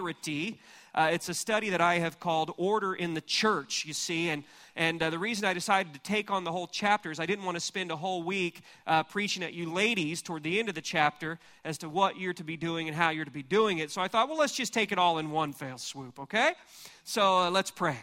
hierarchy. It's a study that I have called Order in the Church, you see. And the reason I decided to take on the whole chapter is I didn't want to spend a whole week preaching at you ladies toward the end of the chapter as to what you're to be doing and how you're to be doing it. So I thought, well, let's just take it all in one fell swoop, okay? So let's pray.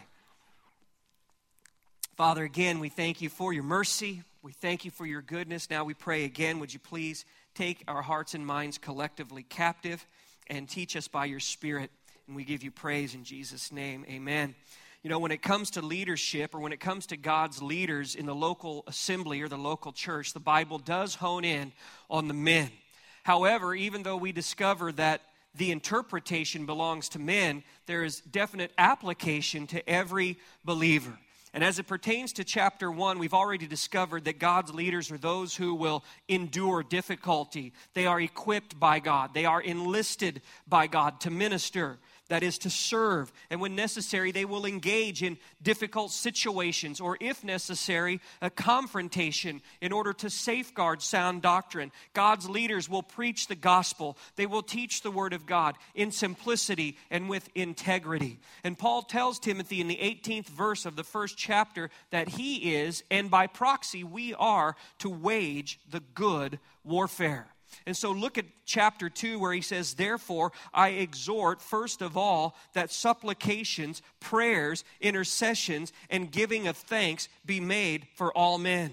Father, again, we thank you for your mercy. We thank you for your goodness. Now we pray again, would you please take our hearts and minds collectively captive and teach us by your Spirit. And we give you praise in Jesus' name. Amen. You know, when it comes to leadership, or when it comes to God's leaders in the local assembly or the local church, the Bible does hone in on the men. However, even though we discover that the interpretation belongs to men, there is definite application to every believer. And as it pertains to chapter 1, we've already discovered that God's leaders are those who will endure difficulty. They are equipped by God. They are enlisted by God to minister, that is to serve. And when necessary, they will engage in difficult situations, or if necessary, a confrontation in order to safeguard sound doctrine. God's leaders will preach the gospel. They will teach the word of God in simplicity and with integrity. And Paul tells Timothy in the 18th verse of the first chapter that he is, and by proxy we are, to wage the good warfare. And so look at chapter 2 where he says, therefore, I exhort, first of all, that supplications, prayers, intercessions, and giving of thanks be made for all men,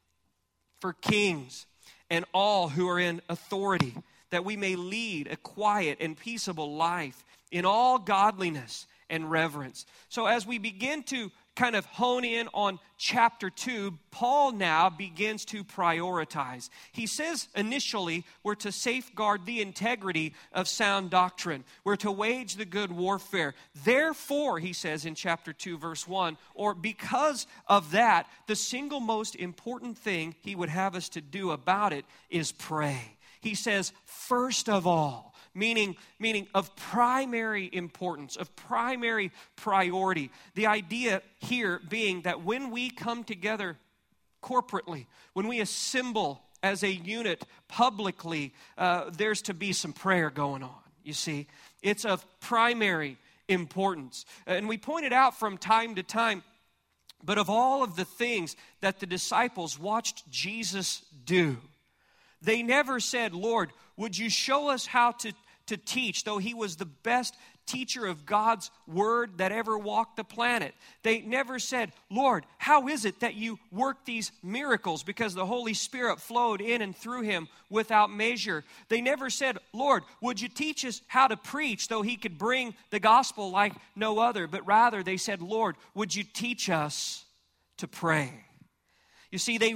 for kings, and all who are in authority, that we may lead a quiet and peaceable life in all godliness and reverence. So as we begin to kind of hone in on chapter 2, Paul now begins to prioritize. He says initially we're to safeguard the integrity of sound doctrine. We're to wage the good warfare. Therefore, he says in chapter 2, verse 1, or because of that, the single most important thing he would have us to do about it is pray. He says, first of all, meaning of primary importance, of primary priority. The idea here being that when we come together corporately, when we assemble as a unit publicly, there's to be some prayer going on, you see. It's of primary importance. And we pointed out from time to time, but of all of the things that the disciples watched Jesus do, they never said, Lord, would you show us how to teach, though he was the best teacher of God's word that ever walked the planet. They never said, Lord, how is it that you work these miracles? Because the Holy Spirit flowed in and through him without measure. They never said, Lord, would you teach us how to preach, though he could bring the gospel like no other? But rather they said, Lord, would you teach us to pray? You see, they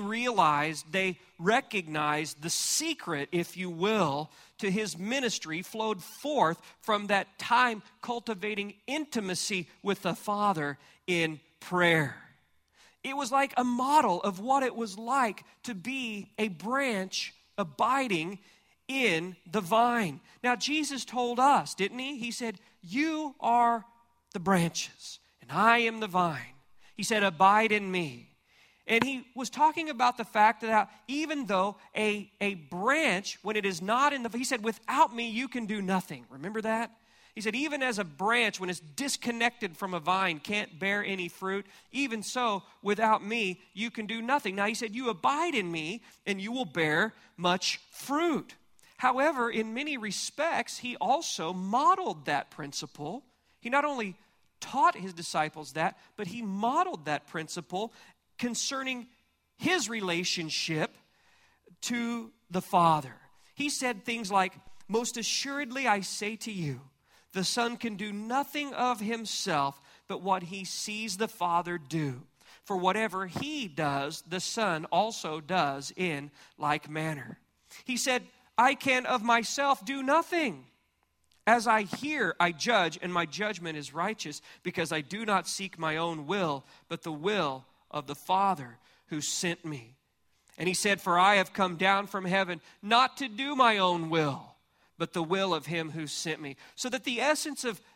recognized the secret, if you will, to his ministry flowed forth from that time cultivating intimacy with the Father in prayer. It was like a model of what it was like to be a branch abiding in the vine. Now, Jesus told us, didn't he? He said, you are the branches, and I am the vine. He said, abide in me. And he was talking about the fact that even though a branch, when it is not in the, he said, without me, you can do nothing. Remember that? He said, even as a branch, when it's disconnected from a vine, can't bear any fruit, even so, without me, you can do nothing. Now, he said, you abide in me, and you will bear much fruit. However, in many respects, he also modeled that principle. He not only taught his disciples that, but he modeled that principle concerning his relationship to the Father. He said things like, most assuredly I say to you, the Son can do nothing of himself but what he sees the Father do. For whatever he does, the Son also does in like manner. He said, I can of myself do nothing. As I hear, I judge, and my judgment is righteous, because I do not seek my own will, but the will of the Father who sent me. And he said, for I have come down from heaven not to do my own will, but the will of him who sent me. So that the essence of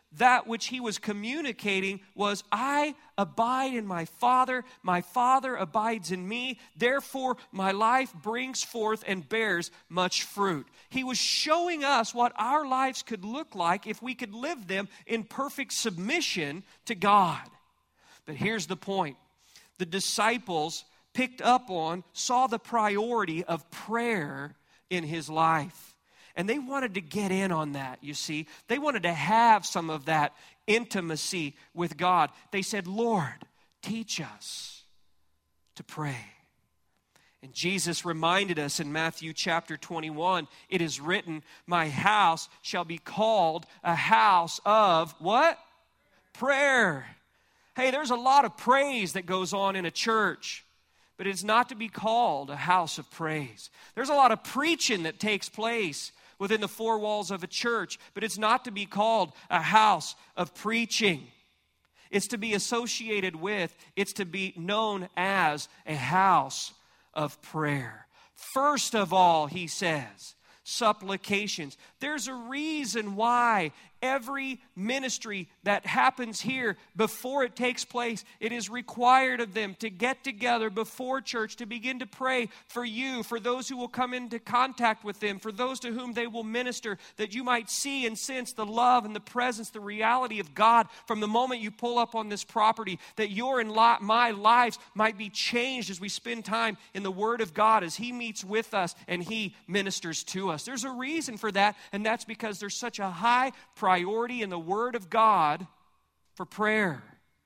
that which he was communicating was, I abide in my Father abides in me, therefore my life brings forth and bears much fruit. He was showing us what our lives could look like if we could live them in perfect submission to God. But here's the point. The disciples saw the priority of prayer in his life. And they wanted to get in on that, you see. They wanted to have some of that intimacy with God. They said, Lord, teach us to pray. And Jesus reminded us in Matthew chapter 21, it is written, my house shall be called a house of what? Prayer. Hey, there's a lot of praise that goes on in a church, but it's not to be called a house of praise. There's a lot of preaching that takes place within the four walls of a church, but it's not to be called a house of preaching. It's to be associated with, it's to be known as a house of prayer. First of all, he says, supplications. There's a reason why every ministry that happens here, before it takes place, it is required of them to get together before church to begin to pray for you, for those who will come into contact with them, for those to whom they will minister, that you might see and sense the love and the presence, the reality of God from the moment you pull up on this property, that your and my lives might be changed as we spend time in the Word of God, as He meets with us and He ministers to us. There's a reason for that, and that's because there's such a high priority in the Word of God for prayer.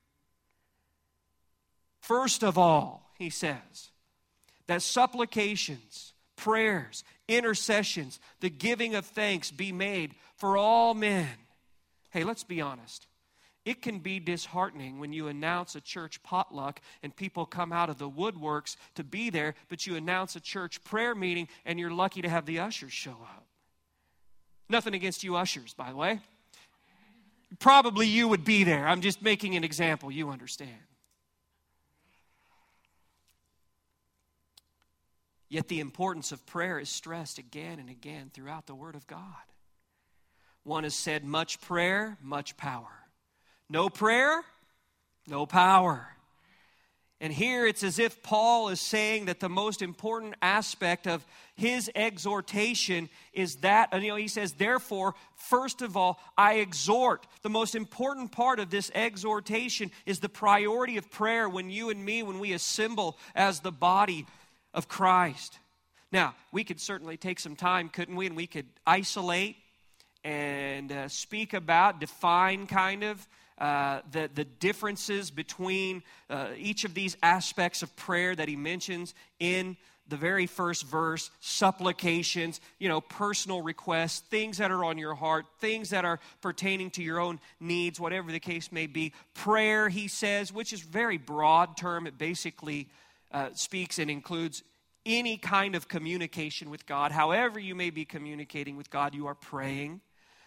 First of all, he says, that supplications, prayers, intercessions, the giving of thanks be made for all men. Hey, let's be honest. It can be disheartening when you announce a church potluck and people come out of the woodworks to be there, but you announce a church prayer meeting and you're lucky to have the ushers show up. Nothing against you ushers, by the way. Probably you would be there. I'm just making an example. You understand. Yet the importance of prayer is stressed again and again throughout the Word of God. One has said, much prayer, much power. No prayer, no power. And here it's as if Paul is saying that the most important aspect of his exhortation is that, he says, therefore, first of all, I exhort. The most important part of this exhortation is the priority of prayer when you and me, when we assemble as the body of Christ. Now, we could certainly take some time, couldn't we? And we could isolate and speak about, define kind of, the differences between each of these aspects of prayer that he mentions in the very first verse, supplications, personal requests, things that are on your heart, things that are pertaining to your own needs, whatever the case may be. Prayer, he says, which is a very broad term. It basically speaks and includes any kind of communication with God. However you may be communicating with God, you are praying.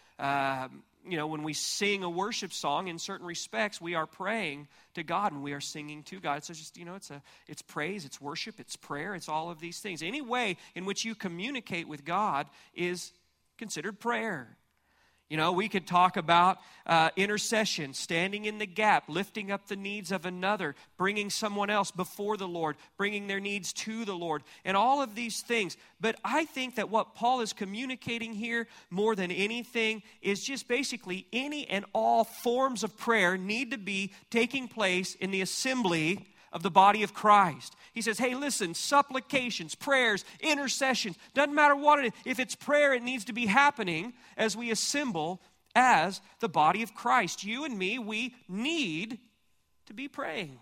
When we sing a worship song, in certain respects, we are praying to God and we are singing to God. So just, it's praise, it's worship, it's prayer, it's all of these things. Any way in which you communicate with God is considered prayer. We could talk about intercession, standing in the gap, lifting up the needs of another, bringing someone else before the Lord, bringing their needs to the Lord, and all of these things. But I think that what Paul is communicating here more than anything is just basically any and all forms of prayer need to be taking place in the assembly of the body of Christ. He says, hey, listen, supplications, prayers, intercessions, doesn't matter what it is. If it's prayer, it needs to be happening as we assemble as the body of Christ. You and me, we need to be praying.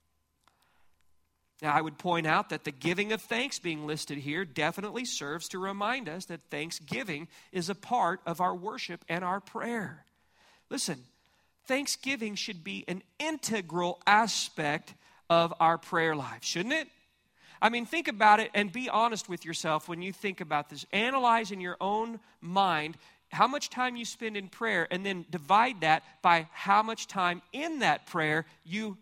Now, I would point out that the giving of thanks being listed here definitely serves to remind us that thanksgiving is a part of our worship and our prayer. Listen, thanksgiving should be an integral aspect of our prayer life, shouldn't it? I mean, think about it and be honest with yourself when you think about this. Analyze in your own mind how much time you spend in prayer and then divide that by how much time in that prayer you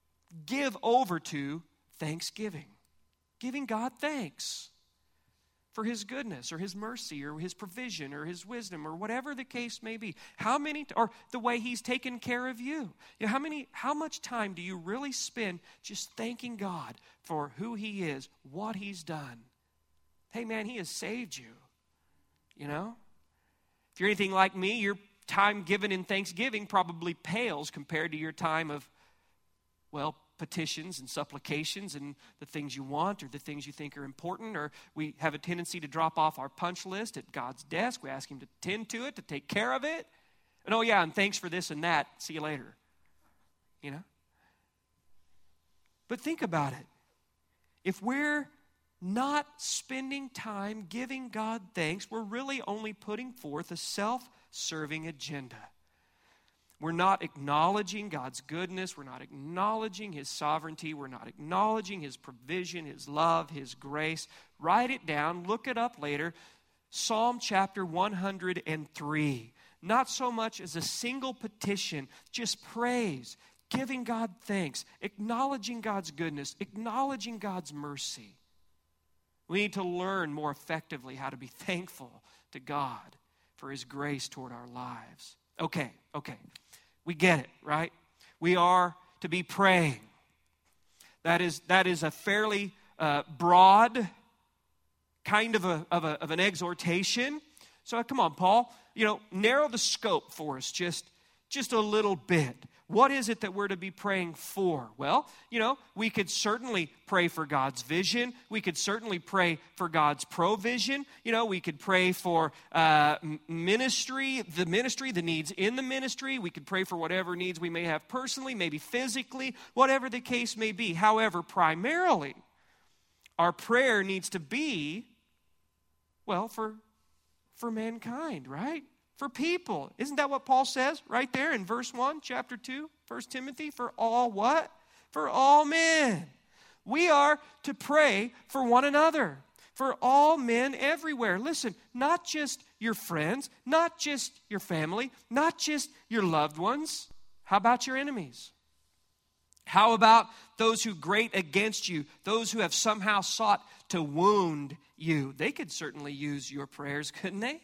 give over to thanksgiving. Giving God thanks for his goodness or his mercy or his provision or his wisdom or whatever the case may be? Or the way he's taken care of you? How much time do you really spend just thanking God for who he is, what he's done? Hey man, he has saved you, you know? If you're anything like me, your time given in Thanksgiving probably pales compared to your time of, petitions and supplications and the things you want or the things you think are important. Or we have a tendency to drop off our punch list at God's desk. We ask him to tend to it, to take care of it. And and thanks for this and that. See you later. You know? But think about it. If we're not spending time giving God thanks, we're really only putting forth a self-serving agenda. We're not acknowledging God's goodness. We're not acknowledging his sovereignty. We're not acknowledging his provision, his love, his grace. Write it down. Look it up later. Psalm chapter 103. Not so much as a single petition, just praise, giving God thanks, acknowledging God's goodness, acknowledging God's mercy. We need to learn more effectively how to be thankful to God for his grace toward our lives. Okay. We get it, right? We are to be praying. That is a fairly broad kind of an exhortation. So come on, Paul, narrow the scope for us just a little bit. What is it that we're to be praying for? Well, we could certainly pray for God's vision. We could certainly pray for God's provision. We could pray for ministry, the needs in the ministry. We could pray for whatever needs we may have personally, maybe physically, whatever the case may be. However, primarily, our prayer needs to be, for mankind, right? For people. Isn't that what Paul says right there in verse 1, chapter 2, 1 Timothy? For all what? For all men. We are to pray for one another. For all men everywhere. Listen, not just your friends, not just your family, not just your loved ones. How about your enemies? How about those who grate against you, those who have somehow sought to wound you? They could certainly use your prayers, couldn't they?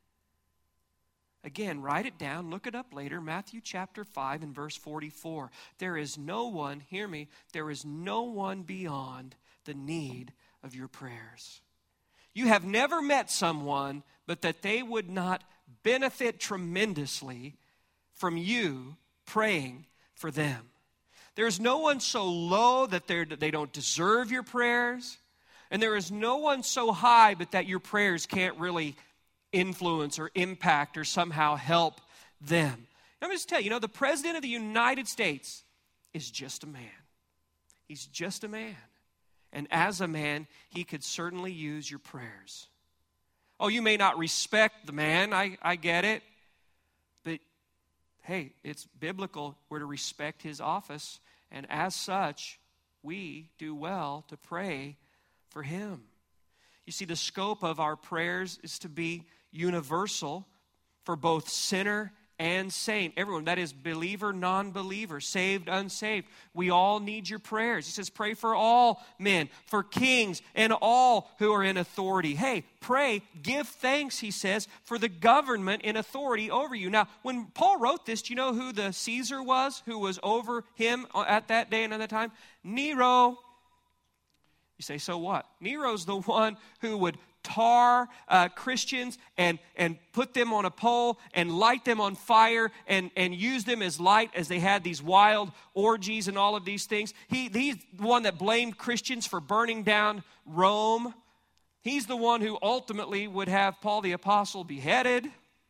Again, write it down, look it up later, Matthew chapter 5 and verse 44. There is no one, hear me, there is no one beyond the need of your prayers. You have never met someone, but that they would not benefit tremendously from you praying for them. There's no one so low that they don't deserve your prayers, and there is no one so high but that your prayers can't really influence or impact or somehow help them. Let me just tell you, the President of the United States is just a man. He's just a man. And as a man, he could certainly use your prayers. Oh, you may not respect the man, I get it. But, hey, it's biblical. We're to respect his office. And as such, we do well to pray for him. You see, the scope of our prayers is to be universal for both sinner and saint. Everyone, that is believer, non-believer, saved, unsaved. We all need your prayers. He says, pray for all men, for kings, and all who are in authority. Hey, pray, give thanks, he says, for the government in authority over you. Now, when Paul wrote this, do you know who the Caesar was, who was over him at that day and at that time? Nero. You say, so what? Nero's the one who would tar Christians and put them on a pole and light them on fire and use them as light as they had these wild orgies and all of these things. He's the one that blamed Christians for burning down Rome. He's the one who ultimately would have Paul the Apostle beheaded.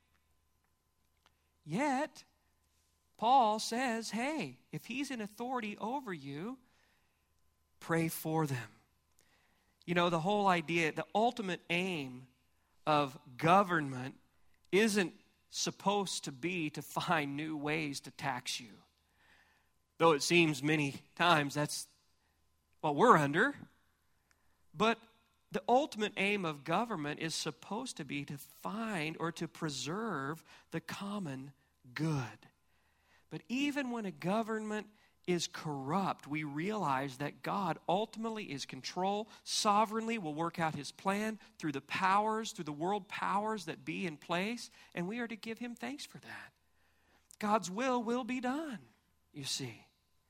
Yet, Paul says, hey, if he's in authority over you, pray for them. The whole idea, the ultimate aim of government isn't supposed to be to find new ways to tax you. Though it seems many times that's what we're under. But the ultimate aim of government is supposed to be to find or to preserve the common good. But even when a government is corrupt, we realize that God ultimately is control, sovereignly will work out his plan through the world powers that be in place, and we are to give him thanks for that. God's will be done, you see.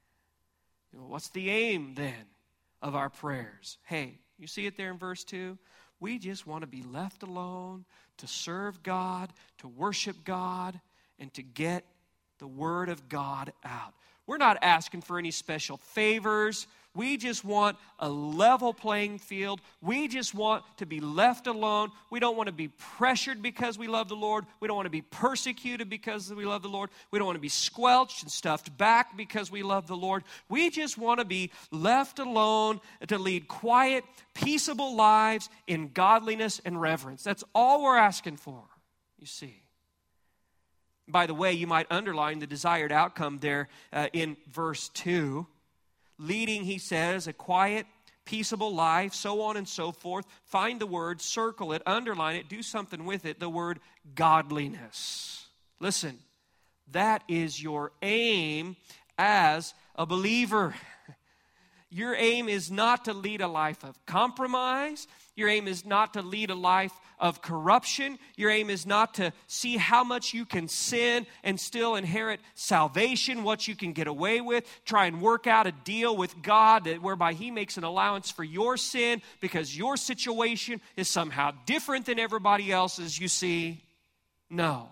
What's the aim then of our prayers? Hey, you see it there in verse 2? We just want to be left alone to serve God, to worship God, and to get the Word of God out. We're not asking for any special favors. We just want a level playing field. We just want to be left alone. We don't want to be pressured because we love the Lord. We don't want to be persecuted because we love the Lord. We don't want to be squelched and stuffed back because we love the Lord. We just want to be left alone to lead quiet, peaceable lives in godliness and reverence. That's all we're asking for, you see. By the way, you might underline the desired outcome there in verse 2. Leading, he says, a quiet, peaceable life, so on and so forth. Find the word, circle it, underline it, do something with it, the word godliness. Listen, that is your aim as a believer. Your aim is not to lead a life of compromise. Your aim is not to lead a life of corruption. Your aim is not to see how much you can sin and still inherit salvation, what you can get away with. Try and work out a deal with God whereby he makes an allowance for your sin because your situation is somehow different than everybody else's, you see. No.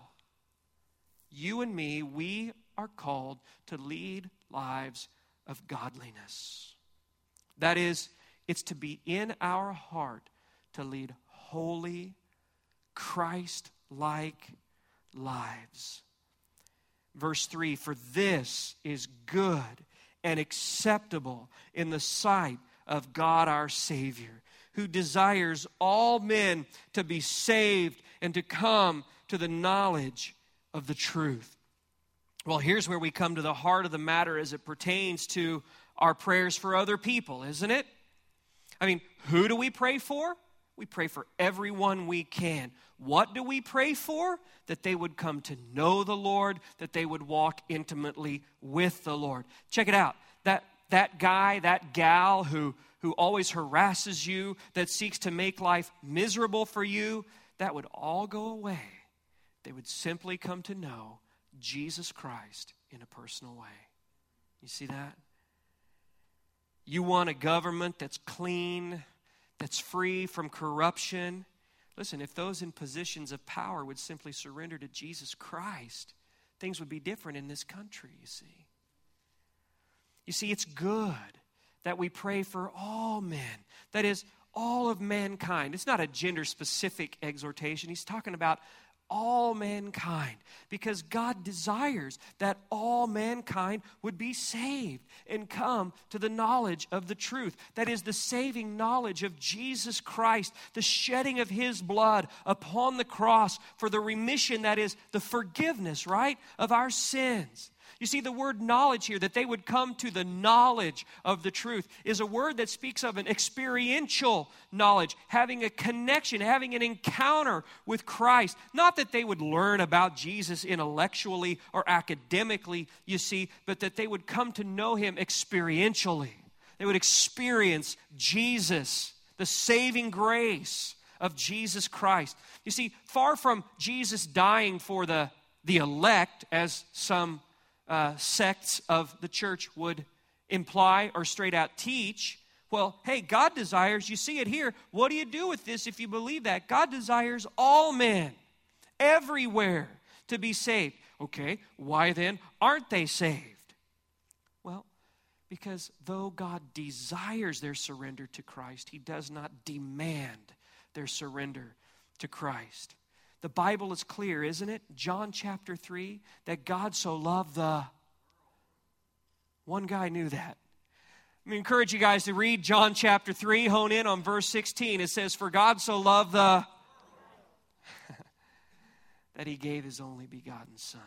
You and me, we are called to lead lives of godliness. That is, it's to be in our heart to lead holy, Christ-like lives. Verse 3, for this is good and acceptable in the sight of God our Savior, who desires all men to be saved and to come to the knowledge of the truth. Well, here's where we come to the heart of the matter as it pertains to our prayers for other people, isn't it? I mean, who do we pray for? We pray for everyone we can. What do we pray for? That they would come to know the Lord, that they would walk intimately with the Lord. Check it out. That guy, that gal who always harasses you, that seeks to make life miserable for you, that would all go away. They would simply come to know Jesus Christ in a personal way. You see that? You want a government that's clean, that's free from corruption. Listen, if those in positions of power would simply surrender to Jesus Christ, things would be different in this country, you see. You see, it's good that we pray for all men. That is, all of mankind. It's not a gender-specific exhortation. He's talking about all mankind, because God desires that all mankind would be saved and come to the knowledge of the truth. That is the saving knowledge of Jesus Christ, the shedding of his blood upon the cross for the remission, that is the forgiveness, right, of our sins. You see, the word knowledge here, that they would come to the knowledge of the truth, is a word that speaks of an experiential knowledge, having a connection, having an encounter with Christ. Not that they would learn about Jesus intellectually or academically, you see, but that they would come to know him experientially. They would experience Jesus, the saving grace of Jesus Christ. You see, far from Jesus dying for the elect, as some sects of the church would imply or straight out teach. Well, hey, God desires, you see it here. What do you do with this if you believe that? God desires all men, everywhere, to be saved. Okay, why then aren't they saved? Well, because though God desires their surrender to Christ, he does not demand their surrender to Christ. The Bible is clear, isn't it? John chapter 3, that God so loved the... One guy knew that. Let me encourage you guys to read John chapter 3, hone in on verse 16. It says, for God so loved the... that he gave his only begotten Son.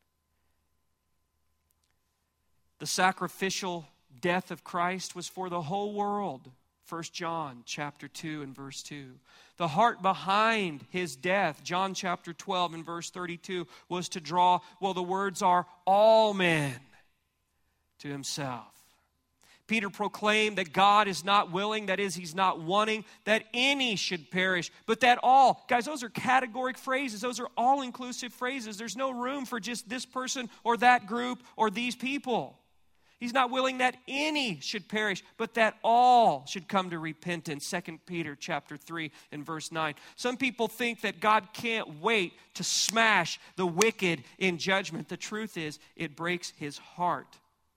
The sacrificial death of Christ was for the whole world. 1 John chapter 2 and verse 2. The heart behind his death, John chapter 12 and verse 32, was to draw, well, the words are all men to himself. Peter proclaimed that God is not willing, that is, he's not wanting that any should perish, but that all. Guys, those are categoric phrases. Those are all-inclusive phrases. There's no room for just this person or that group or these people. He's not willing that any should perish, but that all should come to repentance. 2 Peter chapter 3 and verse 9. Some people think that God can't wait to smash the wicked in judgment. The truth is, it breaks his heart.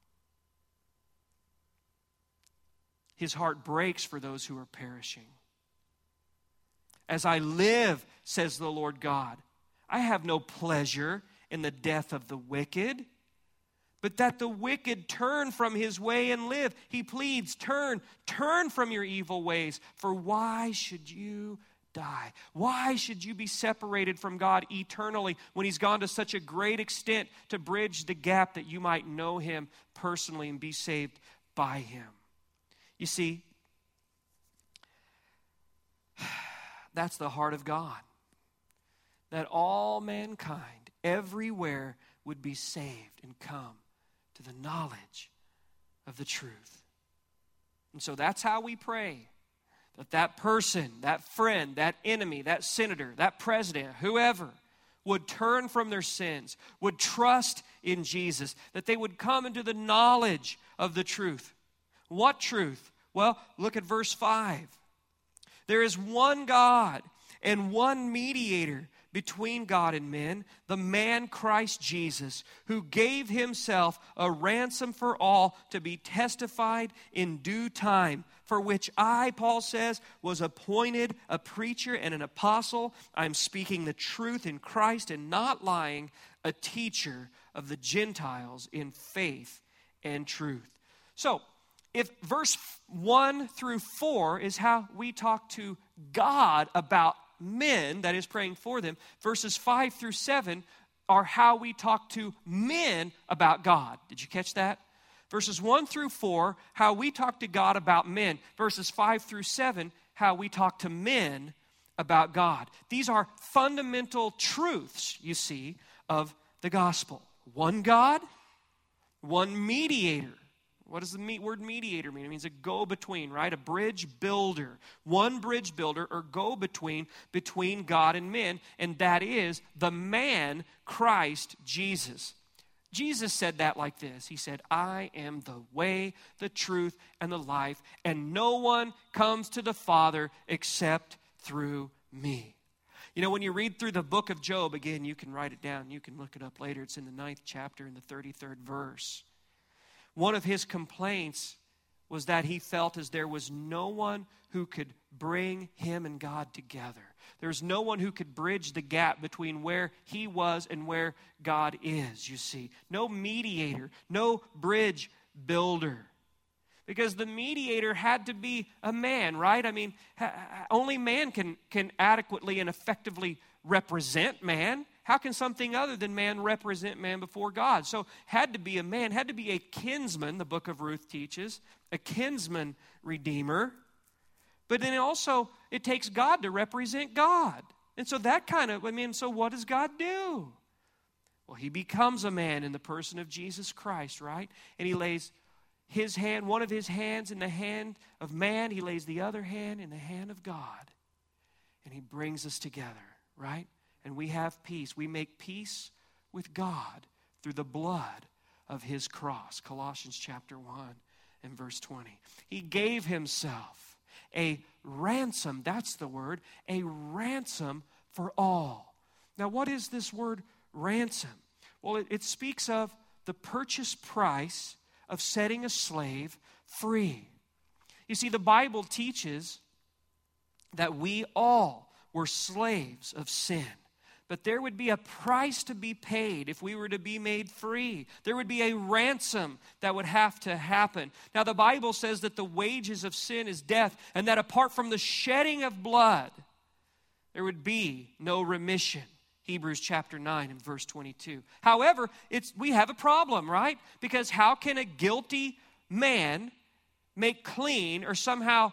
His heart breaks for those who are perishing. As I live, says the Lord God, I have no pleasure in the death of the wicked, but that the wicked turn from his way and live. He pleads, turn from your evil ways. For why should you die? Why should you be separated from God eternally when he's gone to such a great extent to bridge the gap that you might know him personally and be saved by him? You see, that's the heart of God. That all mankind everywhere would be saved and come to the knowledge of the truth. And so that's how we pray. That person, that friend, that enemy, that senator, that president, whoever, would turn from their sins, would trust in Jesus, that they would come into the knowledge of the truth. What truth? Well, look at verse 5. There is one God and one mediator between God and men, the man Christ Jesus, who gave himself a ransom for all to be testified in due time, for which I, Paul says, was appointed a preacher and an apostle. I'm speaking the truth in Christ and not lying, a teacher of the Gentiles in faith and truth. So, if verse 1 through 4 is how we talk to God about men, that is praying for them, verses 5 through 7 are how we talk to men about God. Did you catch that? Verses 1 through 4, how we talk to God about men. Verses 5 through 7, how we talk to men about God. These are fundamental truths, you see, of the gospel. One God, one mediator. What does the word mediator mean? It means a go-between, right? A bridge builder. One bridge builder or go-between between God and men, and that is the man, Christ Jesus. Jesus said that like this. He said, I am the way, the truth, and the life, and no one comes to the Father except through me. You know, when you read through the book of Job, again, you can write it down. You can look it up later. It's in the 9th chapter in the 33rd verse. One of his complaints was that he felt as there was no one who could bring him and God together. There was no one who could bridge the gap between where he was and where God is, you see. No mediator, no bridge builder. Because the mediator had to be a man, right? I mean, only man can adequately and effectively represent man. How can something other than man represent man before God? So had to be a man, had to be a kinsman, the book of Ruth teaches, a kinsman redeemer. But then also, it takes God to represent God. And so so what does God do? Well, he becomes a man in the person of Jesus Christ, right? And he lays his hand, one of his hands in the hand of man. He lays the other hand in the hand of God. And he brings us together, right? And we have peace. We make peace with God through the blood of his cross. Colossians chapter 1 and verse 20. He gave himself a ransom, that's the word, a ransom for all. Now, what is this word ransom? Well, it speaks of the purchase price of setting a slave free. You see, the Bible teaches that we all were slaves of sin. But there would be a price to be paid if we were to be made free. There would be a ransom that would have to happen. Now, the Bible says that the wages of sin is death, and that apart from the shedding of blood, there would be no remission. Hebrews chapter 9 and verse 22. However, we have a problem, right? Because how can a guilty man make clean or somehow,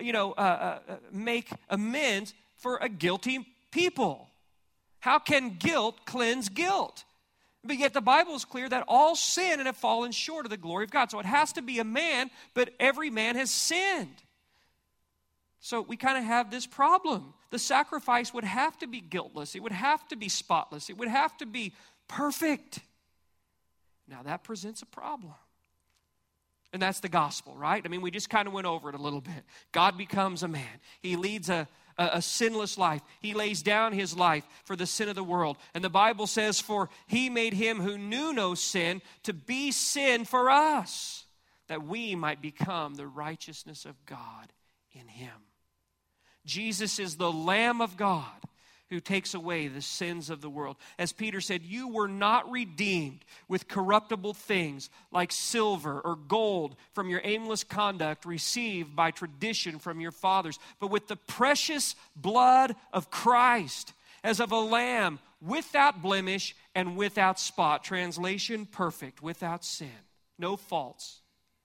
make amends for a guilty people? How can guilt cleanse guilt? But yet the Bible is clear that all sin and have fallen short of the glory of God. So it has to be a man, but every man has sinned. So we kind of have this problem. The sacrifice would have to be guiltless. It would have to be spotless. It would have to be perfect. Now that presents a problem. And that's the gospel, right? I mean, we just kind of went over it a little bit. God becomes a man. He leads a sinless life. He lays down his life for the sin of the world. And the Bible says, for he made him who knew no sin to be sin for us, that we might become the righteousness of God in him. Jesus is the Lamb of God who takes away the sins of the world. As Peter said, you were not redeemed with corruptible things like silver or gold from your aimless conduct received by tradition from your fathers, but with the precious blood of Christ, as of a lamb without blemish and without spot. Translation, perfect, without sin, no faults.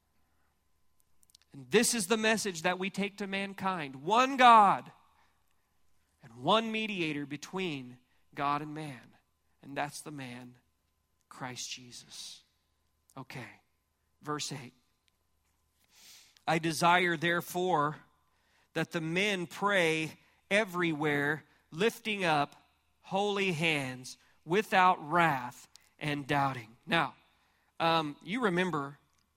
And this is the message that we take to mankind. One God and one mediator between God and man. And that's the man, Christ Jesus. Okay, verse 8. I desire, therefore, that the men pray everywhere, lifting up holy hands without wrath and doubting. Now, you remember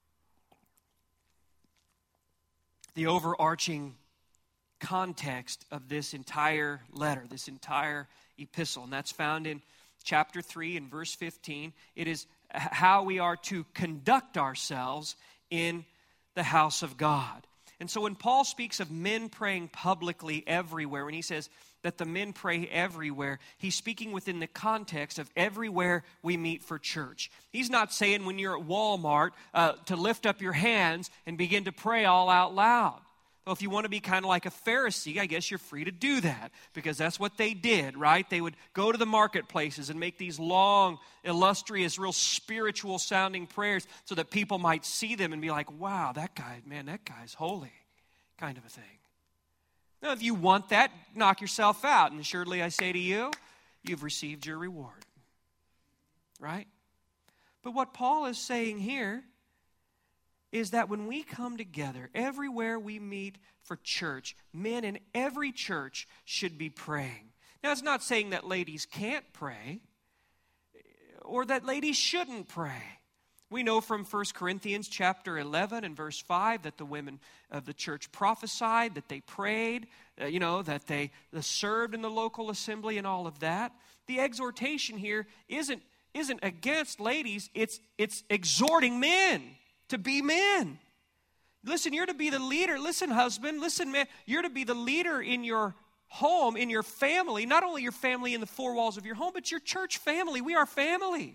the overarching context of this entire letter, this entire epistle, and that's found in chapter 3 and verse 15. It is how we are to conduct ourselves in the house of God. And so when Paul speaks of men praying publicly everywhere, when he says that the men pray everywhere, he's speaking within the context of everywhere we meet for church. He's not saying when you're at Walmart to lift up your hands and begin to pray all out loud. Well, if you want to be kind of like a Pharisee, I guess you're free to do that, because that's what they did, right? They would go to the marketplaces and make these long, illustrious, real spiritual sounding prayers so that people might see them and be like, wow, that guy's holy, kind of a thing. Now, if you want that, knock yourself out. And assuredly I say to you, you've received your reward, right? But what Paul is saying here is that when we come together, everywhere we meet for church, men in every church should be praying. Now, it's not saying that ladies can't pray or that ladies shouldn't pray. We know from 1 Corinthians chapter 11 and verse 5 that the women of the church prophesied, that they prayed, that they served in the local assembly and all of that. The exhortation here isn't against ladies, it's exhorting men to be men. Listen, you're to be the leader. Listen, husband. Listen, man. You're to be the leader in your home, in your family. Not only your family in the four walls of your home, but your church family. We are family.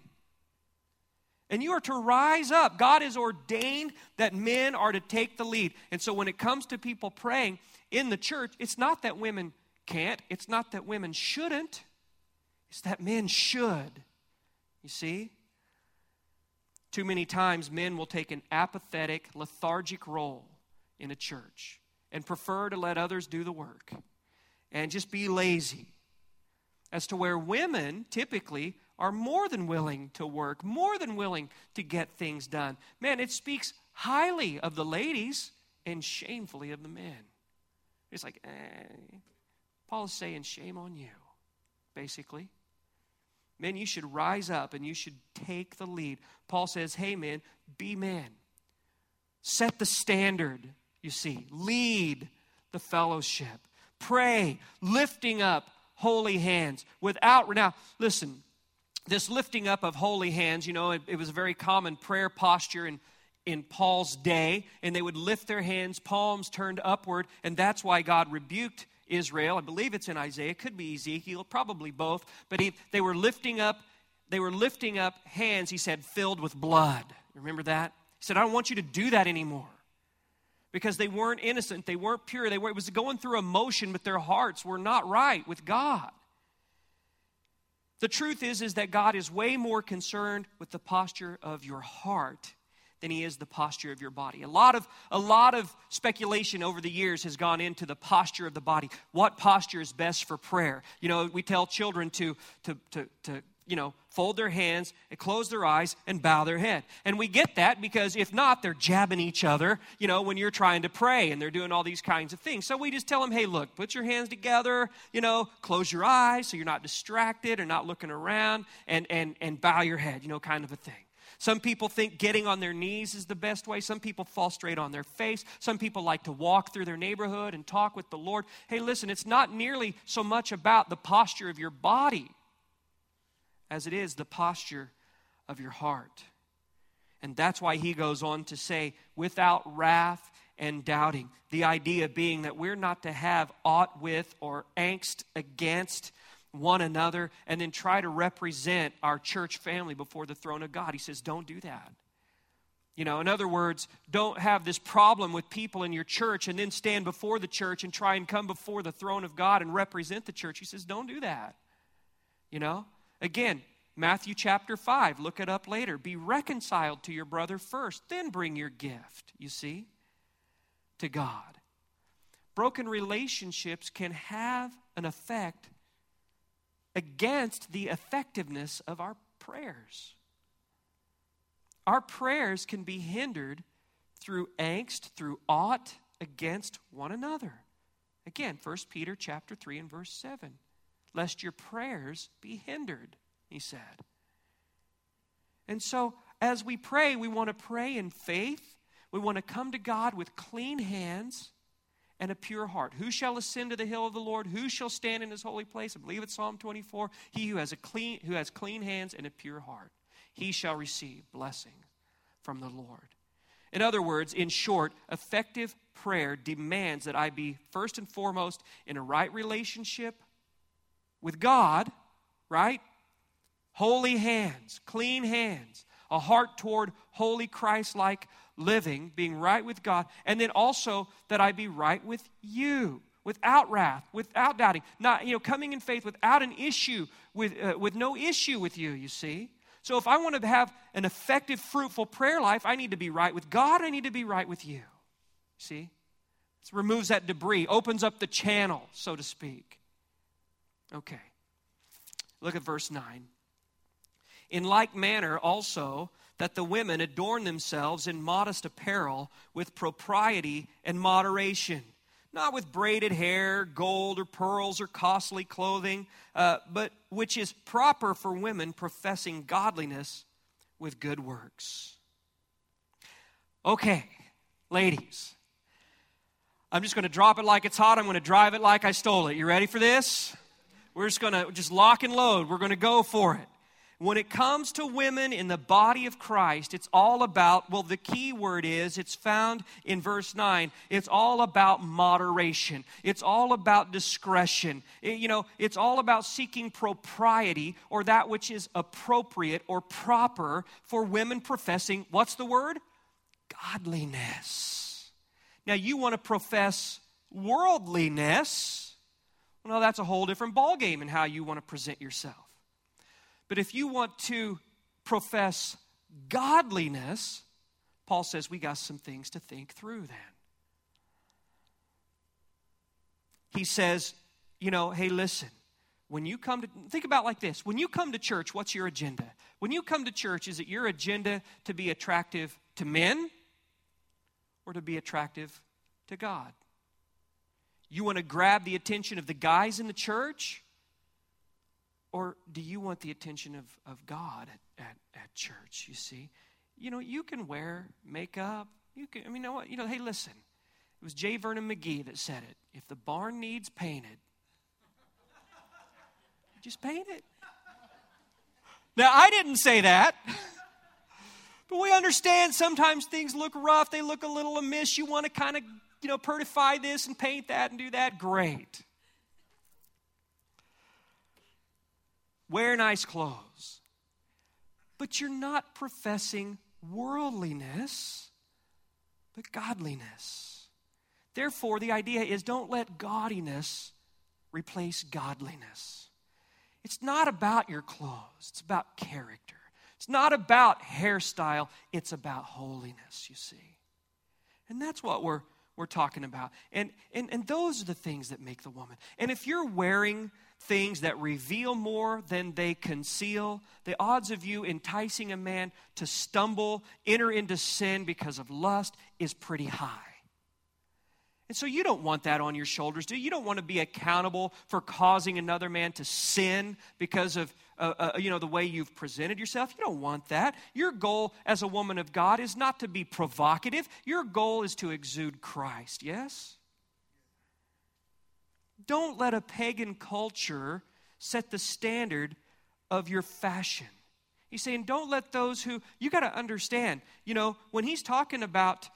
And you are to rise up. God has ordained that men are to take the lead. And so when it comes to people praying in the church, it's not that women can't. It's not that women shouldn't. It's that men should. You see? Too many times men will take an apathetic, lethargic role in a church and prefer to let others do the work and just be lazy. As to where women typically are more than willing to work, more than willing to get things done. Man, it speaks highly of the ladies and shamefully of the men. It's like, Paul is saying, shame on you, basically. Men, you should rise up and you should take the lead. Paul says, hey, men, be men. Set the standard, you see. Lead the fellowship. Pray, lifting up holy hands without... Now, listen, this lifting up of holy hands, it was a very common prayer posture in Paul's day, and they would lift their hands, palms turned upward, and that's why God rebuked Israel. I believe it's in Isaiah, it could be Ezekiel, probably both, but they were lifting up hands, he said, filled with blood. Remember that? He said, I don't want you to do that anymore. Because they weren't innocent, they weren't pure, it was going through emotion, but their hearts were not right with God. The truth is that God is way more concerned with the posture of your heart than he is the posture of your body. A lot of speculation over the years has gone into the posture of the body. What posture is best for prayer? We tell children to fold their hands and close their eyes and bow their head. And we get that because if not, they're jabbing each other, when you're trying to pray and they're doing all these kinds of things. So we just tell them, hey, look, put your hands together, close your eyes so you're not distracted or not looking around and bow your head, kind of a thing. Some people think getting on their knees is the best way. Some people fall straight on their face. Some people like to walk through their neighborhood and talk with the Lord. Hey, listen, it's not nearly so much about the posture of your body as it is the posture of your heart. And that's why he goes on to say, without wrath and doubting. The idea being that we're not to have aught with or angst against one another and then try to represent our church family before the throne of God. He says, don't do that. In other words, don't have this problem with people in your church and then stand before the church and try and come before the throne of God and represent the church. He says, don't do that. Again, Matthew chapter 5, look it up later. Be reconciled to your brother first, then bring your gift, to God. Broken relationships can have an effect against the effectiveness of our prayers. Our prayers can be hindered through angst, through aught against one another. Again, 1 Peter chapter 3 and verse 7. Lest your prayers be hindered, he said. And so, as we pray, we want to pray in faith. We want to come to God with clean hands and a pure heart. Who shall ascend to the hill of the Lord? Who shall stand in his holy place? I believe it's Psalm 24. He who has clean hands and a pure heart, he shall receive blessing from the Lord. In other words, in short, effective prayer demands that I be first and foremost in a right relationship with God, right? Holy hands, clean hands, a heart toward holy Christ-like living, being right with God, and then also that I be right with you, without wrath, without doubting, not coming in faith without an issue, with no issue with you. See. So if I want to have an effective, fruitful prayer life, I need to be right with God. I need to be right with you. See, it removes that debris, opens up the channel, so to speak. Okay, look at verse 9. In like manner also, that the women adorn themselves in modest apparel with propriety and moderation, not with braided hair, gold or pearls or costly clothing, but which is proper for women professing godliness with good works. Okay, ladies, I'm just going to drop it like it's hot. I'm going to drive it like I stole it. You ready for this? We're just going to lock and load. We're going to go for it. When it comes to women in the body of Christ, it's all about, the key word is, it's found in verse 9, it's all about moderation. It's all about discretion. It's all about seeking propriety or that which is appropriate or proper for women professing, what's the word? Godliness. Now, you want to profess worldliness, well, that's a whole different ballgame in how you want to present yourself. But if you want to profess godliness, Paul says we got some things to think through then. He says, hey, listen, when you come to, think about it like this. When you come to church, what's your agenda? When you come to church, is it your agenda to be attractive to men or to be attractive to God? You want to grab the attention of the guys in the church? Or do you want the attention of God at church, you see? You can wear makeup. Hey, listen. It was J. Vernon McGee that said it. If the barn needs painted, just paint it. Now, I didn't say that. But we understand sometimes things look rough. They look a little amiss. You want to kind of, purify this and paint that and do that. Great. Wear nice clothes. But you're not professing worldliness, but godliness. Therefore, the idea is don't let gaudiness replace godliness. It's not about your clothes. It's about character. It's not about hairstyle. It's about holiness, you see. And that's what we're talking about. And those are the things that make the woman. And if you're wearing things that reveal more than they conceal, the odds of you enticing a man to stumble, enter into sin because of lust is pretty high. And so you don't want that on your shoulders, do you? You don't want to be accountable for causing another man to sin because of the way you've presented yourself. You don't want that. Your goal as a woman of God is not to be provocative. Your goal is to exude Christ, yes? Don't let a pagan culture set the standard of your fashion. He's saying don't let those who, you got to understand, when he's talking about,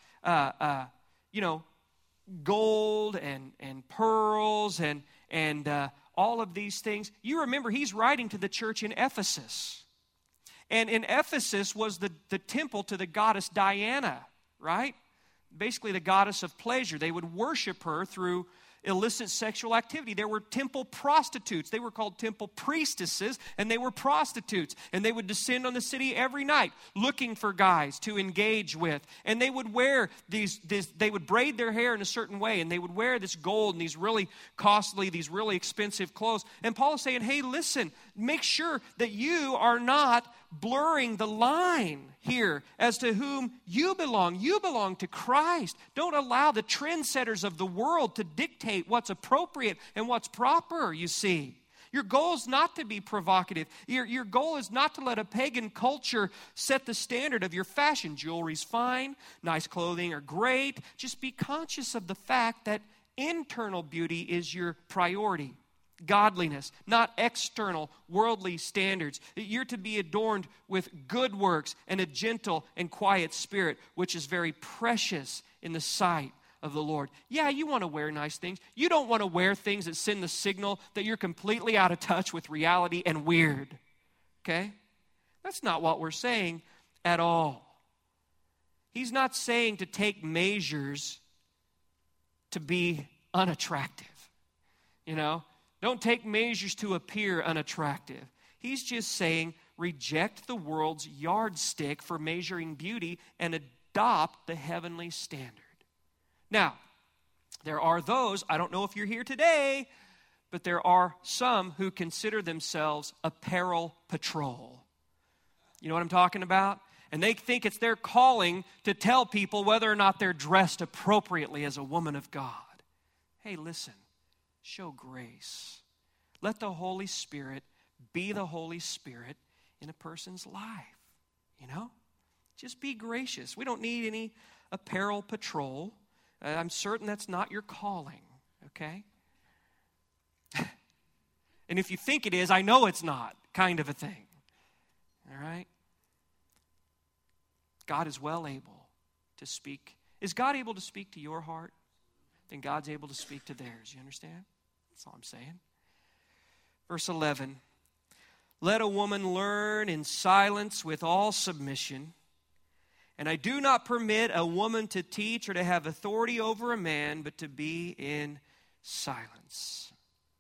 gold and pearls and all of these things. You remember he's writing to the church in Ephesus. And in Ephesus was the temple to the goddess Diana, right? Basically the goddess of pleasure. They would worship her through illicit sexual activity. There were temple prostitutes. They were called temple priestesses, and they were prostitutes. And they would descend on the city every night looking for guys to engage with. And they would wear they would braid their hair in a certain way, and they would wear this gold and these really costly, these really expensive clothes. And Paul is saying, hey, listen, make sure that you are not blurring the line here as to whom you belong. You belong to Christ. Don't allow the trendsetters of the world to dictate what's appropriate and what's proper, you see. Your goal is not to be provocative. Your goal is not to let a pagan culture set the standard of your fashion. Jewelry's fine, nice clothing are great. Just be conscious of the fact that internal beauty is your priority. Godliness, not external worldly standards. You're to be adorned with good works and a gentle and quiet spirit, which is very precious in the sight of the Lord. Yeah, you want to wear nice things. You don't want to wear things that send the signal that you're completely out of touch with reality and weird. Okay? That's not what we're saying at all. He's not saying to take measures to be unattractive. Don't take measures to appear unattractive. He's just saying reject the world's yardstick for measuring beauty and adopt the heavenly standard. Now, there are those, I don't know if you're here today, but there are some who consider themselves apparel patrol. You know what I'm talking about? And they think it's their calling to tell people whether or not they're dressed appropriately as a woman of God. Hey, listen. Show grace. Let the Holy Spirit be the Holy Spirit in a person's life. Just be gracious. We don't need any apparel patrol. I'm certain that's not your calling, okay? And if you think it is, I know it's not, kind of a thing. All right? God is well able to speak. Is God able to speak to your heart? Then God's able to speak to theirs. You understand? That's all I'm saying. Verse 11. Let a woman learn in silence with all submission. And I do not permit a woman to teach or to have authority over a man, but to be in silence.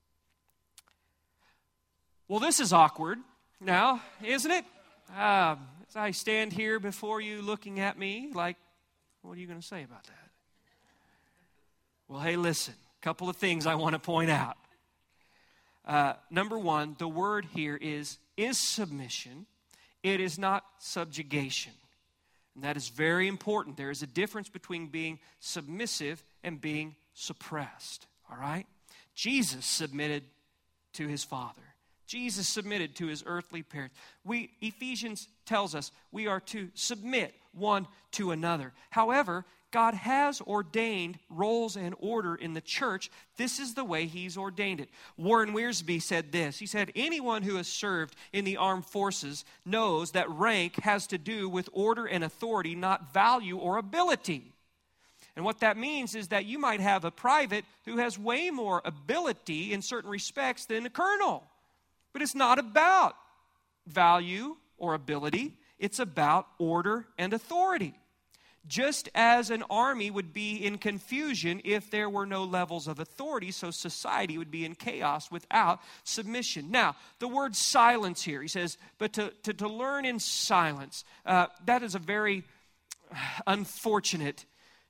Well, this is awkward now, isn't it? As I stand here before you looking at me like, what are you going to say about that? Well, hey, listen, a couple of things I want to point out. Number one, the word here is submission. It is not subjugation. And that is very important. There is a difference between being submissive and being suppressed. All right? Jesus submitted to his Father. Jesus submitted to his earthly parents. Ephesians tells us we are to submit one to another. However, God has ordained roles and order in the church. This is the way he's ordained it. Warren Wiersbe said this. He said, anyone who has served in the armed forces knows that rank has to do with order and authority, not value or ability. And what that means is that you might have a private who has way more ability in certain respects than a colonel. But it's not about value or ability. It's about order and authority. Just as an army would be in confusion if there were no levels of authority, so society would be in chaos without submission. Now, the word silence here, he says, but to learn in silence, that is a very unfortunate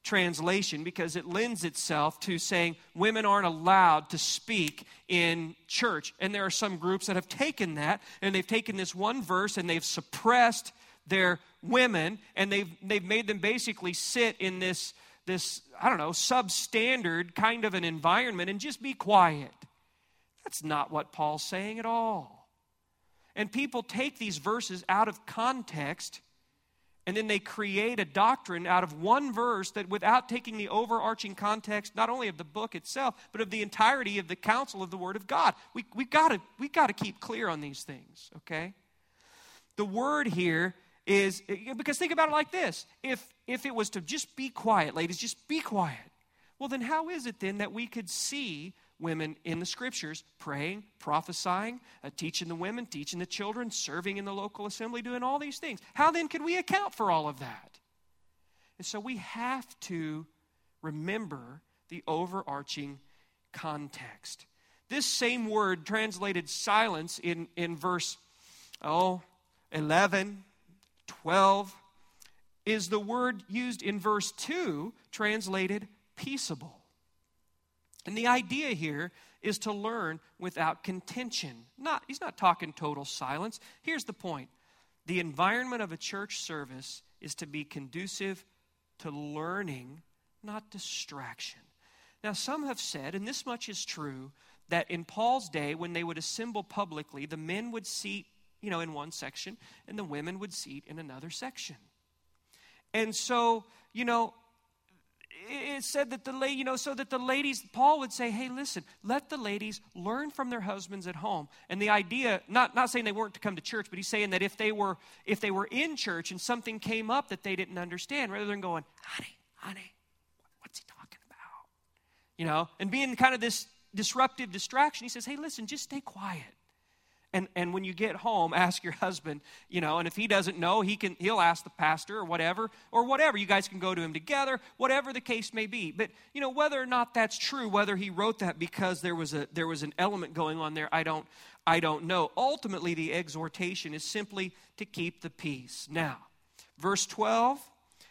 translation because it lends itself to saying women aren't allowed to speak in church. And there are some groups that have taken that, and they've taken this one verse and they've suppressed their women, and they've made them basically sit in this I don't know, substandard kind of an environment and just be quiet. That's not what Paul's saying at all. And people take these verses out of context, and then they create a doctrine out of one verse that, without taking the overarching context, not only of the book itself, but of the entirety of the counsel of the Word of God. We got to keep clear on these things, okay? The word here is, because think about it like this. If it was to just be quiet, ladies, just be quiet. Well, then how is it then that we could see women in the Scriptures praying, prophesying, teaching the women, teaching the children, serving in the local assembly, doing all these things? How then could we account for all of that? And so we have to remember the overarching context. This same word translated silence in verse 11, 12, is the word used in verse 2, translated peaceable. And the idea here is to learn without contention. He's not talking total silence. Here's the point. The environment of a church service is to be conducive to learning, not distraction. Now, some have said, and this much is true, that in Paul's day, when they would assemble publicly, the men would seat, in one section, and the women would seat in another section. And so, it said that the ladies, Paul would say, hey, listen, let the ladies learn from their husbands at home. And the idea, not saying they weren't to come to church, but he's saying that if they were in church and something came up that they didn't understand, rather than going, honey, what's he talking about? And being kind of this disruptive distraction, he says, hey, listen, just stay quiet. And when you get home, ask your husband, and if he doesn't know, he'll ask the pastor or whatever. You guys can go to him together, whatever the case may be. But, whether or not that's true, whether he wrote that because there was an element going on there, I don't know. Ultimately, the exhortation is simply to keep the peace. Now, verse 12,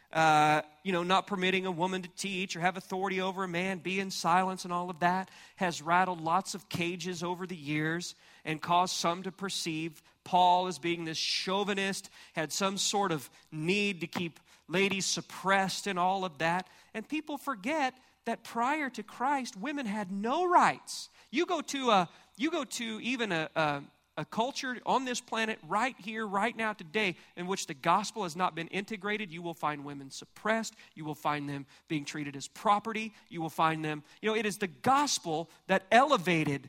not permitting a woman to teach or have authority over a man, be in silence and all of that, has rattled lots of cages over the years and caused some to perceive Paul as being this chauvinist, had some sort of need to keep ladies suppressed and all of that. And people forget that prior to Christ, women had no rights. You go to even a culture on this planet right here, right now, today, in which the gospel has not been integrated, you will find women suppressed. You will find them being treated as property. You will find them, it is the gospel that elevated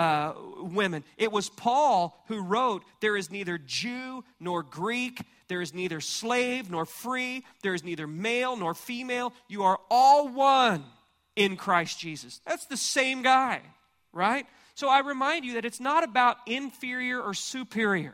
women. It was Paul who wrote, there is neither Jew nor Greek, there is neither slave nor free, there is neither male nor female. You are all one in Christ Jesus. That's the same guy, right? So I remind you that it's not about inferior or superior.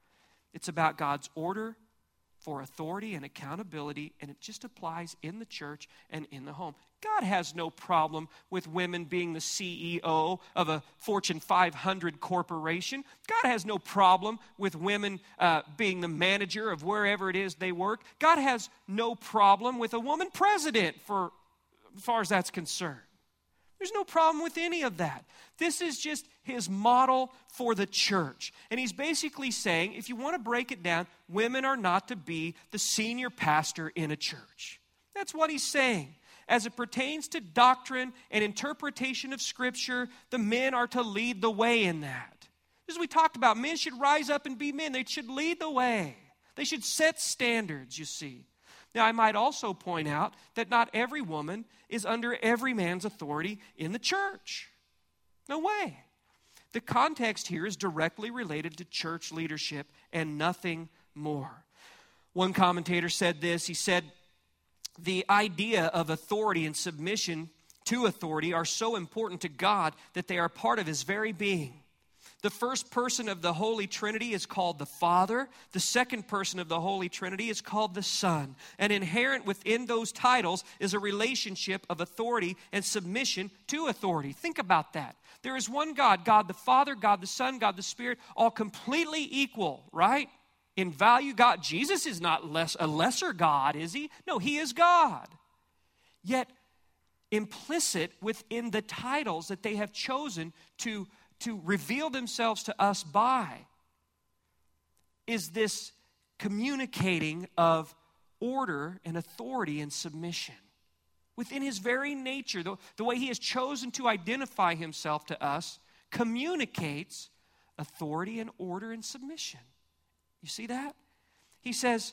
It's about God's order for authority and accountability, and it just applies in the church and in the home. God has no problem with women being the CEO of a Fortune 500 corporation. God has no problem with women being the manager of wherever it is they work. God has no problem with a woman president, for as far as that's concerned. There's no problem with any of that. This is just his model for the church. And he's basically saying, if you want to break it down, women are not to be the senior pastor in a church. That's what he's saying. As it pertains to doctrine and interpretation of Scripture, the men are to lead the way in that. As we talked about, men should rise up and be men. They should lead the way. They should set standards, you see. Now, I might also point out that not every woman is under every man's authority in the church. No way. The context here is directly related to church leadership and nothing more. One commentator said this. He said, the idea of authority and submission to authority are so important to God that they are part of his very being. The first person of the Holy Trinity is called the Father. The second person of the Holy Trinity is called the Son. And inherent within those titles is a relationship of authority and submission to authority. Think about that. There is one God, God the Father, God the Son, God the Spirit, all completely equal, right? In value, Jesus is not a lesser God, is he? No, he is God. Yet implicit within the titles that they have chosen to reveal themselves to us by is this communicating of order and authority and submission. Within his very nature, the way he has chosen to identify himself to us communicates authority and order and submission. You see that? He says,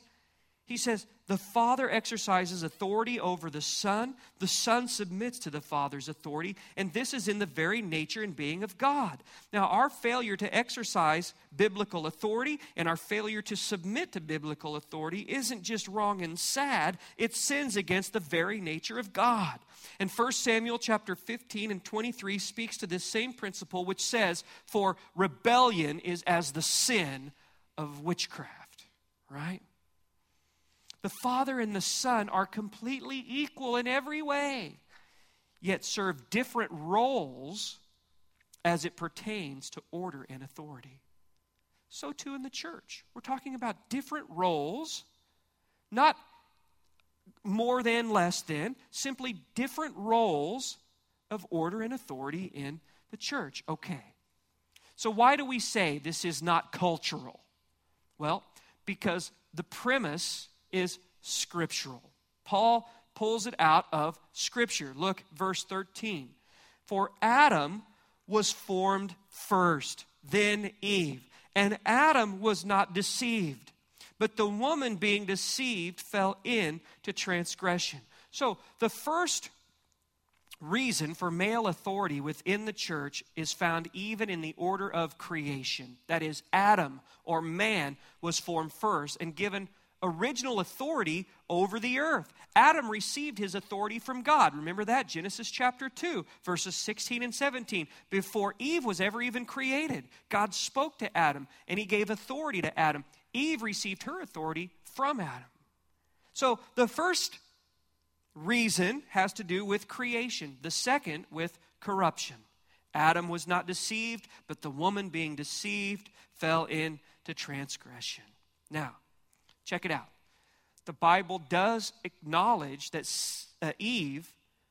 the Father exercises authority over the Son submits to the Father's authority, and this is in the very nature and being of God. Now, our failure to exercise biblical authority and our failure to submit to biblical authority isn't just wrong and sad, it sins against the very nature of God. And 1 Samuel chapter 15 and 23 speaks to this same principle, which says, for rebellion is as the sin of witchcraft, right? The Father and the Son are completely equal in every way, yet serve different roles as it pertains to order and authority. So too in the church. We're talking about different roles, not more than, less than, simply different roles of order and authority in the church. Okay. So why do we say this is not cultural? Well, because the premise is scriptural. Paul pulls it out of Scripture. Look, verse 13. For Adam was formed first, then Eve. And Adam was not deceived, but the woman being deceived fell into transgression. So the first reason for male authority within the church is found even in the order of creation. That is, Adam, or man, was formed first and given original authority over the earth. Adam received his authority from God. Remember that? Genesis chapter 2, verses 16 and 17. Before Eve was ever even created, God spoke to Adam, and he gave authority to Adam. Eve received her authority from Adam. So the first reason has to do with creation. The second with corruption. Adam was not deceived, but the woman being deceived fell into transgression. Now, check it out. The Bible does acknowledge that Eve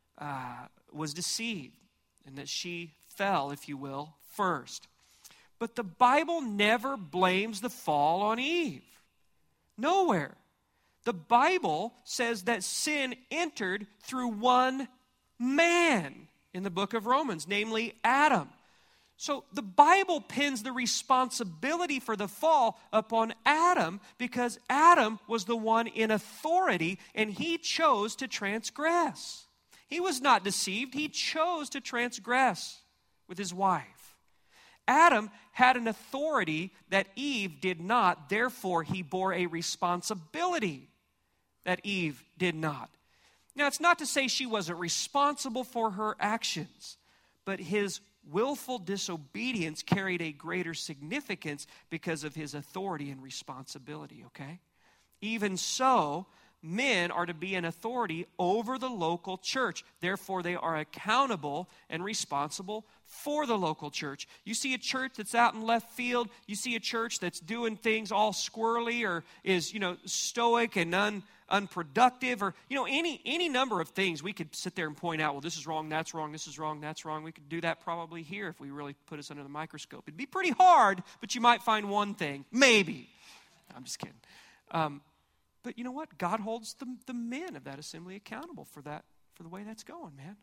was deceived and that she fell, if you will, first. But the Bible never blames the fall on Eve. Nowhere. The Bible says that sin entered through one man in the book of Romans, namely Adam. So the Bible pins the responsibility for the fall upon Adam because Adam was the one in authority and he chose to transgress. He was not deceived. He chose to transgress with his wife. Adam had an authority that Eve did not. Therefore, he bore a responsibility that Eve did not. Now, it's not to say she wasn't responsible for her actions, but his willful disobedience carried a greater significance because of his authority and responsibility, okay? Even so, men are to be an authority over the local church. Therefore, they are accountable and responsible for the local church. You see a church that's out in left field, you see a church that's doing things all squirrely or is, stoic and unproductive, or any number of things we could sit there and point out, well, this is wrong, that's wrong, this is wrong, that's wrong. We could do that probably here if we really put us under the microscope. It'd be pretty hard, but you might find one thing, maybe. I'm just kidding. But you know what? God holds the men of that assembly accountable for the way that's going, man.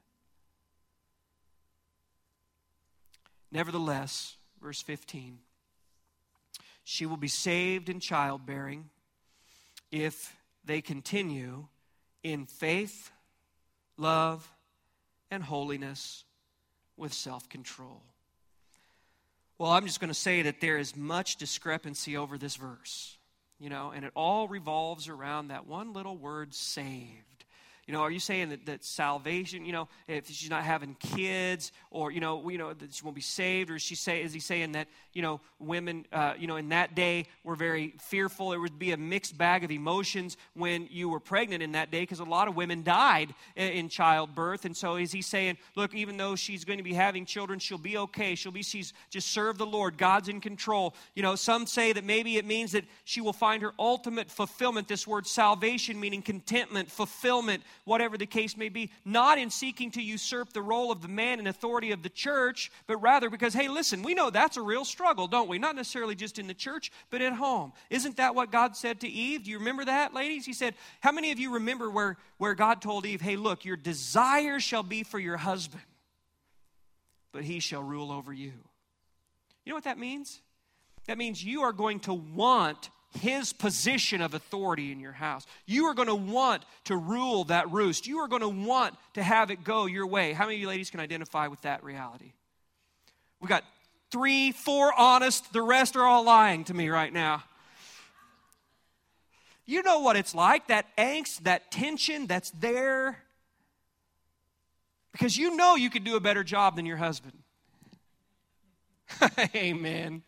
Nevertheless, verse 15, she will be saved in childbearing if they continue in faith, love, and holiness with self-control. Well, I'm just going to say that there is much discrepancy over this verse, and it all revolves around that one little word, saved. Are you saying that salvation, if she's not having kids, or, that she won't be saved? Or is he saying that, women, in that day were very fearful? There would be a mixed bag of emotions when you were pregnant in that day, because a lot of women died in childbirth. And so is he saying, look, even though she's going to be having children, she'll be okay. She's just serve the Lord. God's in control. Some say that maybe it means that she will find her ultimate fulfillment. This word salvation meaning contentment, fulfillment, whatever the case may be, not in seeking to usurp the role of the man and authority of the church, but rather because, hey, listen, we know that's a real struggle, don't we? Not necessarily just in the church, but at home. Isn't that what God said to Eve? Do you remember that, ladies? He said, how many of you remember where God told Eve, hey, look, your desire shall be for your husband, but he shall rule over you. You know what that means? That means you are going to want his position of authority in your house. You are going to want to rule that roost. You are going to want to have it go your way. How many of you ladies can identify with that reality? We got 3, 4 honest. The rest are all lying to me right now. You know what it's like, that angst, that tension that's there. Because you know you could do a better job than your husband. Amen.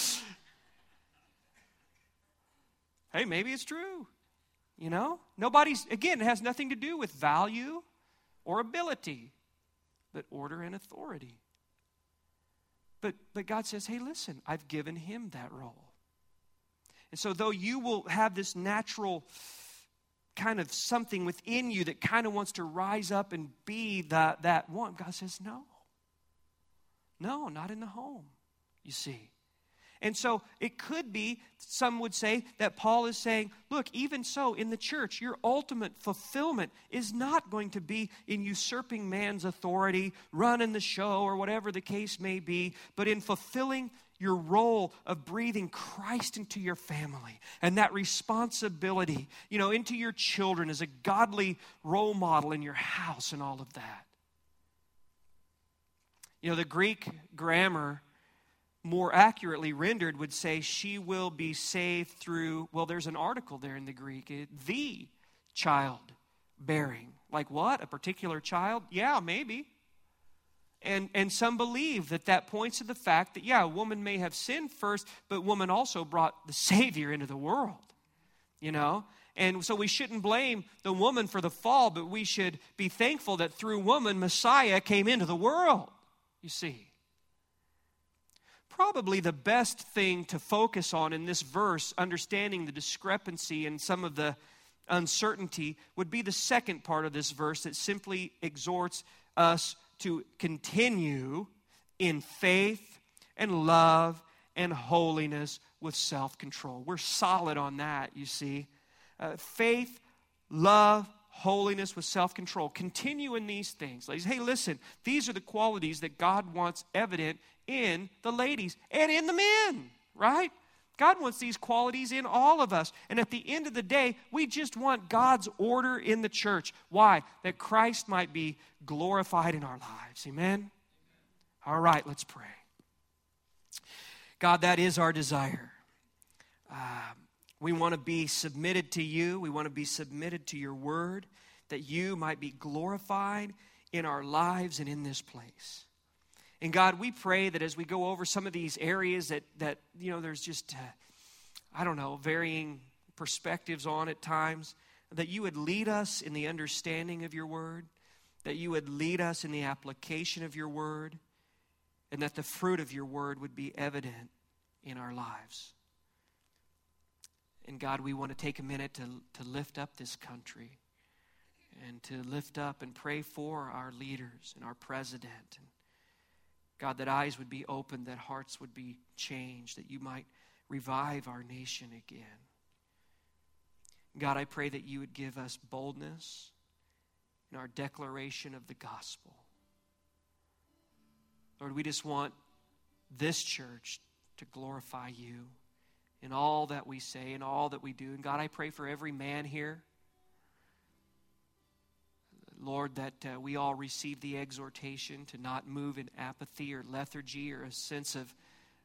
Hey, maybe it's true. You know? Again, it has nothing to do with value or ability, but order and authority. But God says, hey, listen, I've given him that role. And so though you will have this natural kind of something within you that kind of wants to rise up and be that one, God says, no. No, not in the home, you see. And so it could be, some would say, that Paul is saying, look, even so, in the church, your ultimate fulfillment is not going to be in usurping man's authority, running the show, or whatever the case may be, but in fulfilling your role of breathing Christ into your family and that responsibility, into your children as a godly role model in your house and all of that. The Greek grammar, more accurately rendered, would say she will be saved through, there's an article there in the Greek, the child bearing. Like what? A particular child? Yeah, maybe. And some believe that points to the fact that, a woman may have sinned first, but woman also brought the Savior into the world, And so we shouldn't blame the woman for the fall, but we should be thankful that through woman, Messiah came into the world, you see. Probably the best thing to focus on in this verse, understanding the discrepancy and some of the uncertainty, would be the second part of this verse that simply exhorts us to continue in faith and love and holiness with self-control. We're solid on that, you see. Faith, love, holiness with self-control. Continue in these things. Ladies, hey, listen, these are the qualities that God wants evident in the ladies and in the men, right? God wants these qualities in all of us. And at the end of the day, we just want God's order in the church. Why? That Christ might be glorified in our lives. Amen? All right, let's pray. God, that is our desire. We want to be submitted to you. We want to be submitted to your word, that you might be glorified in our lives and in this place. And God, we pray that as we go over some of these areas that there's just, varying perspectives on at times, that you would lead us in the understanding of your word, that you would lead us in the application of your word, and that the fruit of your word would be evident in our lives. And God, we want to take a minute to lift up this country and to lift up and pray for our leaders and our president. And God, that eyes would be opened, that hearts would be changed, that you might revive our nation again. God, I pray that you would give us boldness in our declaration of the gospel. Lord, we just want this church to glorify you in all that we say and all that we do. And God, I pray for every man here. Lord, that we all receive the exhortation to not move in apathy or lethargy or a sense of,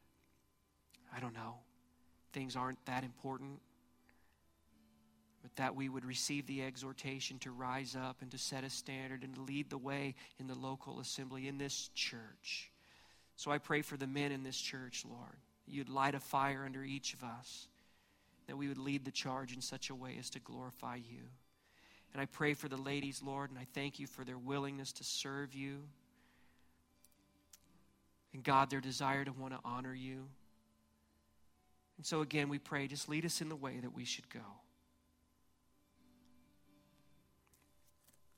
things aren't that important. But that we would receive the exhortation to rise up and to set a standard and to lead the way in the local assembly, in this church. So I pray for the men in this church, Lord. You'd light a fire under each of us, that we would lead the charge in such a way as to glorify you. And I pray for the ladies, Lord, and I thank you for their willingness to serve you. And God, their desire to want to honor you. And so again, we pray, just lead us in the way that we should go.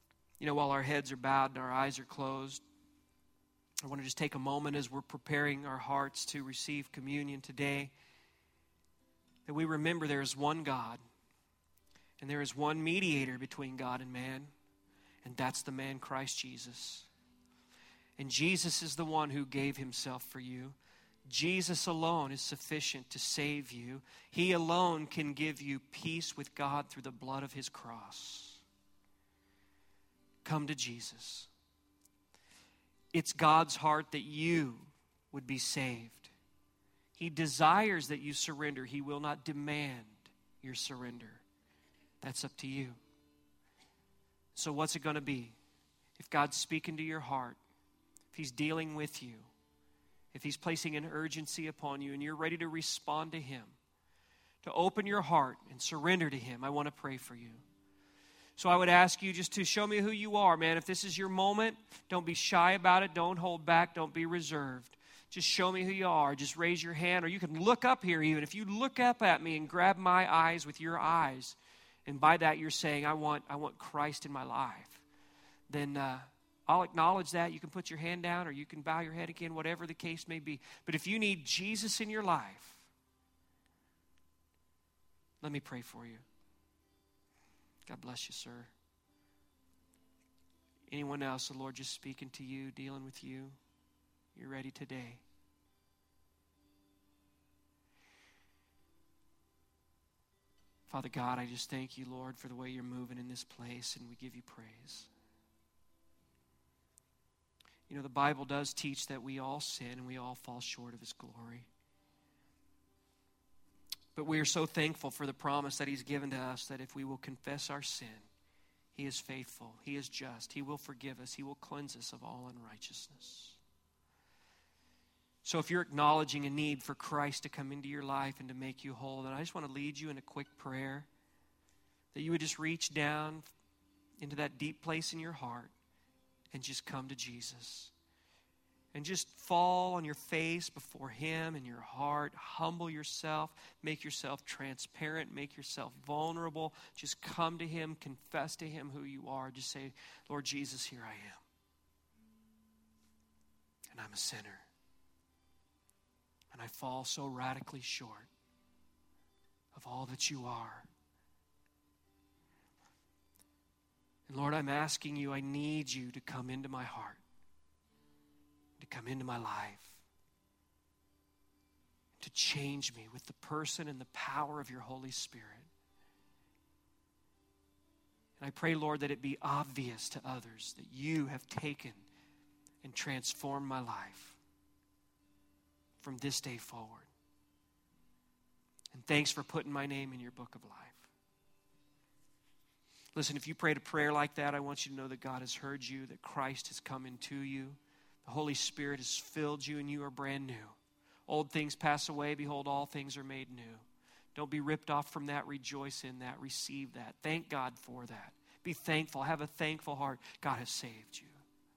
While our heads are bowed and our eyes are closed, I want to just take a moment as we're preparing our hearts to receive communion today, that we remember there is one God, and there is one mediator between God and man, and that's the man Christ Jesus. And Jesus is the one who gave himself for you. Jesus alone is sufficient to save you. He alone can give you peace with God through the blood of his cross. Come to Jesus. It's God's heart that you would be saved. He desires that you surrender. He will not demand your surrender. That's up to you. So what's it going to be? If God's speaking to your heart, if he's dealing with you, if he's placing an urgency upon you and you're ready to respond to him, to open your heart and surrender to him, I want to pray for you. So I would ask you just to show me who you are, man. If this is your moment, don't be shy about it. Don't hold back. Don't be reserved. Just show me who you are. Just raise your hand, or you can look up here even. If you look up at me and grab my eyes with your eyes, and by that you're saying, I want Christ in my life, then I'll acknowledge that. You can put your hand down, or you can bow your head again, whatever the case may be. But if you need Jesus in your life, let me pray for you. God bless you, sir. Anyone else, the Lord just speaking to you, dealing with you? You're ready today. Father God, I just thank you, Lord, for the way you're moving in this place, and we give you praise. The Bible does teach that we all sin and we all fall short of his glory. But we are so thankful for the promise that he's given to us, that if we will confess our sin, he is faithful, he is just, he will forgive us, he will cleanse us of all unrighteousness. So if you're acknowledging a need for Christ to come into your life and to make you whole, then I just want to lead you in a quick prayer, that you would just reach down into that deep place in your heart and just come to Jesus. And just fall on your face before him in your heart. Humble yourself. Make yourself transparent. Make yourself vulnerable. Just come to him. Confess to him who you are. Just say, Lord Jesus, here I am. And I'm a sinner. And I fall so radically short of all that you are. And Lord, I'm asking you, I need you to come into my heart, to come into my life, to change me with the person and the power of your Holy Spirit. And I pray, Lord, that it be obvious to others that you have taken and transformed my life from this day forward. And thanks for putting my name in your book of life. Listen, if you prayed a prayer like that, I want you to know that God has heard you, that Christ has come into you. The Holy Spirit has filled you, and you are brand new. Old things pass away. Behold, all things are made new. Don't be ripped off from that. Rejoice in that. Receive that. Thank God for that. Be thankful. Have a thankful heart. God has saved you.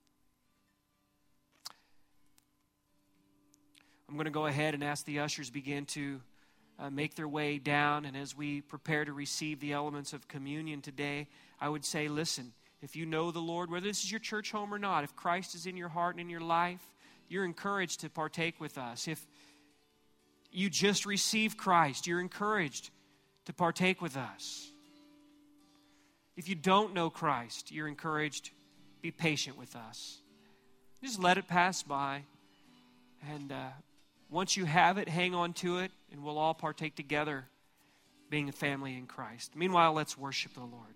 I'm going to go ahead and ask the ushers begin to make their way down. And as we prepare to receive the elements of communion today, I would say, listen, if you know the Lord, whether this is your church home or not, if Christ is in your heart and in your life, you're encouraged to partake with us. If you just received Christ, you're encouraged to partake with us. If you don't know Christ, you're encouraged, be patient with us. Just let it pass by. And once you have it, hang on to it, and we'll all partake together, being a family in Christ. Meanwhile, let's worship the Lord.